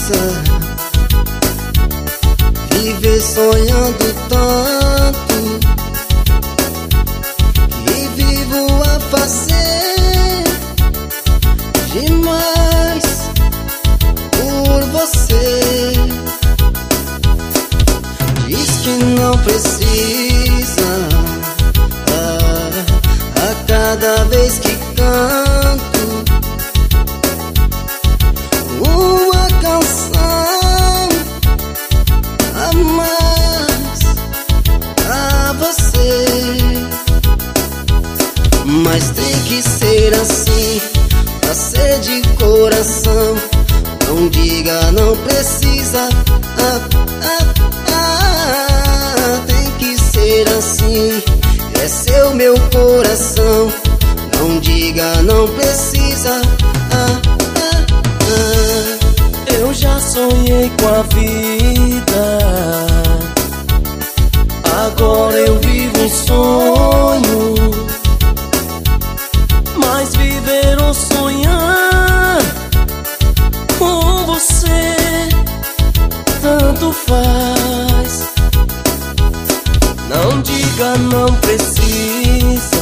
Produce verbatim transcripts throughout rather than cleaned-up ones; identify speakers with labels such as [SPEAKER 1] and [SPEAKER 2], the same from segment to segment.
[SPEAKER 1] viver sonhando tanto que vivo a fazer demais por você. Diz que não precisa, ah, a cada vez que canto uma canção a mais a você. Mas tem que ser assim, pra ser de coração. Não diga não precisa, ah, ah, ah. Tem que ser assim, é seu meu coração. Não diga não precisa, ah, ah, ah.
[SPEAKER 2] Eu já sonhei com a vida, agora eu vivo um sonho. Mas viver ou sonhar com você tanto faz. Não diga não precisa,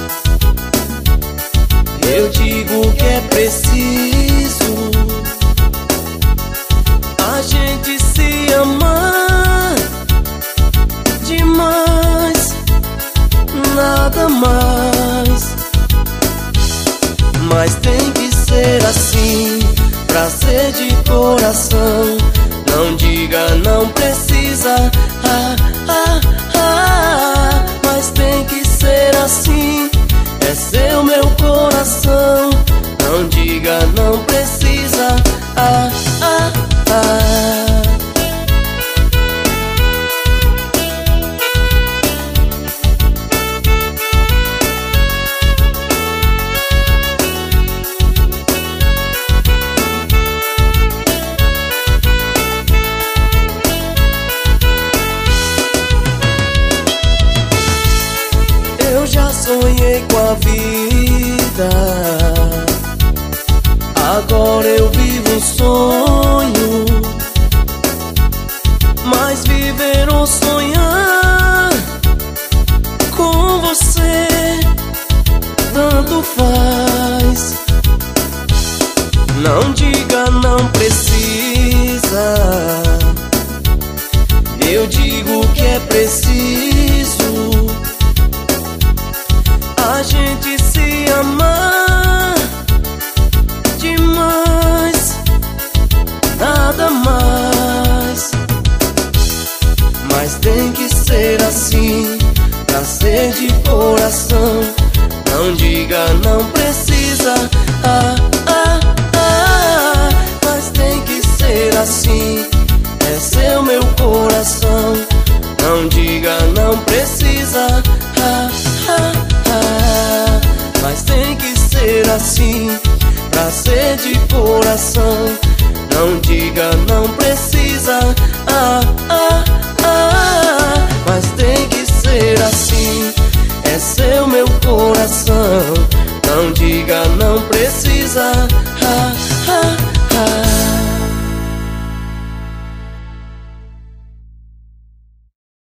[SPEAKER 2] eu digo que é preciso a gente se amar demais, nada mais. Mas tem que ser assim, pra ser de coração. Não diga não precisa, ah, ah, ah. Mas tem que ser assim, é seu meu coração. Não diga não precisa, ah, ah, ah. Eu já sonhei com a vida, agora eu vivo um sonho. Mas viver ou sonhar com você tanto faz. Não diga não precisa, eu digo que é preciso a gente se amar demais, nada mais. Mas tem que ser assim, pra ser de coração. Não diga não precisa, ah, ah, ah. Mas tem que ser assim, é seu meu coração. Não diga não precisa, ah, ah, ah. Mas tem que ser assim, pra ser de coração. Não diga não precisa, ah, ah, ah. Mas tem que ser assim, é seu meu coração. Não diga não precisa, ah, ah,